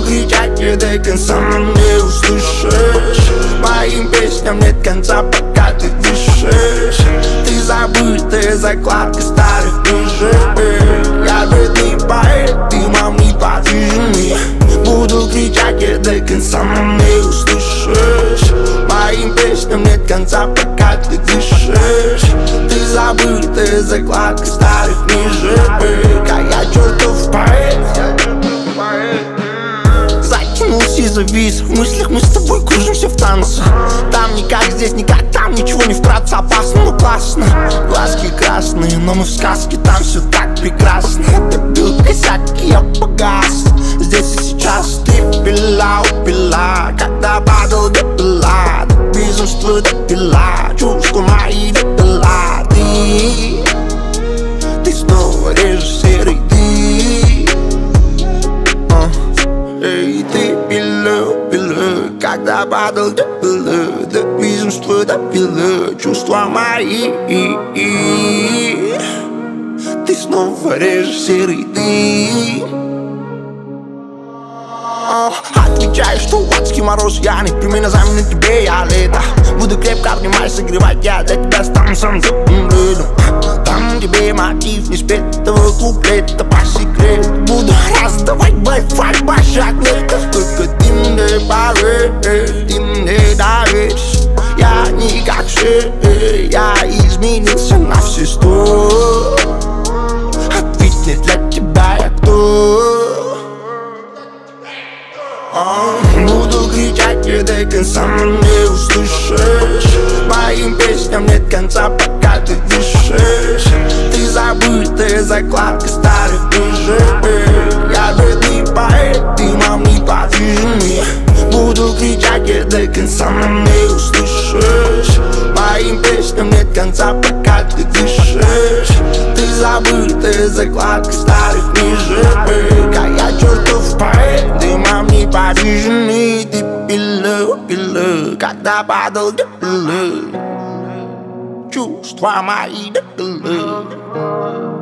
кричать и до конца не услышишь. Моим песням нет конца, пока ты дышишь. Ты забытая закладка старых книжек. Я бедный поэт, ты мам неподвижный. Буду кричать и до конца не услышишь. Моим песням нет конца, пока ты дышишь. Ты забытая закладка старых книжек. А я чертов поэт. Затянулся и завис. В мыслях мы с тобой кружимся в танце. Там не как здесь, никак там. Ничего не вкратце, опасно, но классно. Глазки красные, но мы в сказке. Там все так прекрасно. Ты бил косяк, и я погас. Здесь и сейчас ты пила, упила. Когда падал, допила. До безумства допила. Чувства мои допила. Ты снова режешь серый дым. Эй, ты пила, пила. Когда падал, допила. До безумства допила. Чувства мои. Ты снова режешь серый дым. Отвечаю, что адский мороз, я не примерно замена тебе, я лето. Буду крепко обнимать, согревать, я для тебя стану самым теплым летом. Там тебе мотив не спетого куплета по секрету. Буду раздавать Wi-Fi, башак нетов. Только ты мне поверь, ты мне доверишь. Я не как все, я изменился на все 100. Ответь мне, для тебя я кто? Буду кричать и до конца не услышишь. Моим песням нет конца, пока ты дышишь. Ты забытая закладка старых книжек. Я бедный поэт, ты мам неподвижный. Буду кричать и до конца не услышишь. Моим песням нет конца, пока ты дышишь. Ты забытая закладка старых книжек. А я чертов поэт, ты мам неподвижный. Ты пила, пила, когда падал, допила. Чувства мои допила.